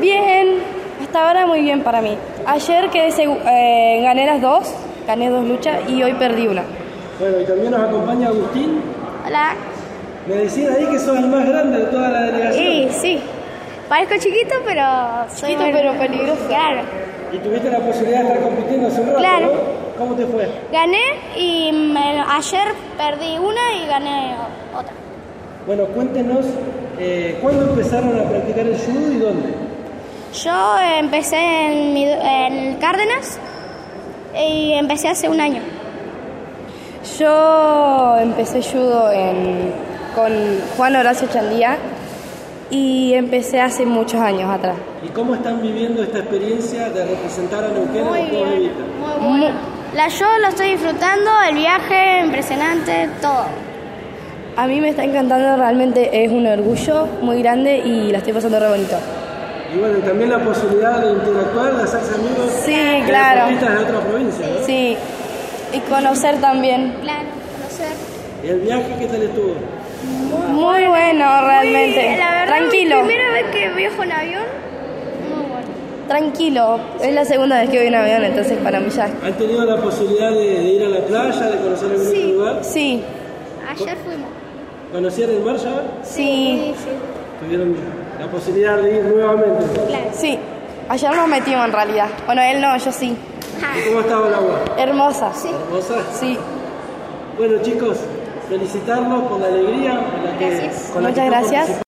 Bien, hasta ahora muy bien para mí. Ayer gané las dos, gané 2 luchas y hoy perdí una. Bueno, y también nos acompaña Agustín. Hola. Me decían ahí que sos el más grande de toda la delegación. Sí. Parezco chiquito, pero soy Chiquito pero peligroso. Claro. Y tuviste la posibilidad de estar compitiendo hace un rato, Claro. ¿no? ¿Cómo te fue? Gané y ayer perdí una y gané otra. Bueno, cuéntenos, ¿cuándo empezaron a practicar el judo y dónde? Yo empecé en Cárdenas y empecé hace un año. Yo empecé judo con Juan Horacio Chandía y empecé hace muchos años atrás. ¿Y cómo están viviendo esta experiencia de representar a Neuquén en Muy los Juegos bien, Evita? muy bueno. Yo lo estoy disfrutando, el viaje, impresionante, todo. A mí me está encantando, realmente es un orgullo muy grande y la estoy pasando re bonito. Y bueno, y también la posibilidad de interactuar, de hacerse amigos Sí, con claro. deportistas de otras provincias, ¿no? Sí, y conocer también. Claro, conocer. ¿Y el viaje qué tal estuvo? Muy bueno, realmente. La verdad, Tranquilo, la primera vez que viajo en avión, muy bueno. tranquilo. Es la segunda vez que voy en avión, entonces para mí ya. ¿Han tenido la posibilidad de ir a la playa, de conocer algún otro lugar? Sí, Ayer fuimos. ¿Conocieron el mar ya? sí, ¿Tuvieron la posibilidad de ir nuevamente? Claro. sí. Ayer nos metimos en realidad. Bueno, él no, yo sí. ¿Y cómo estaba el agua? Hermosa. ¿Hermosa? Sí. Bueno, chicos, felicitarlos por la alegría con la que, Gracias. con la que Muchas están gracias.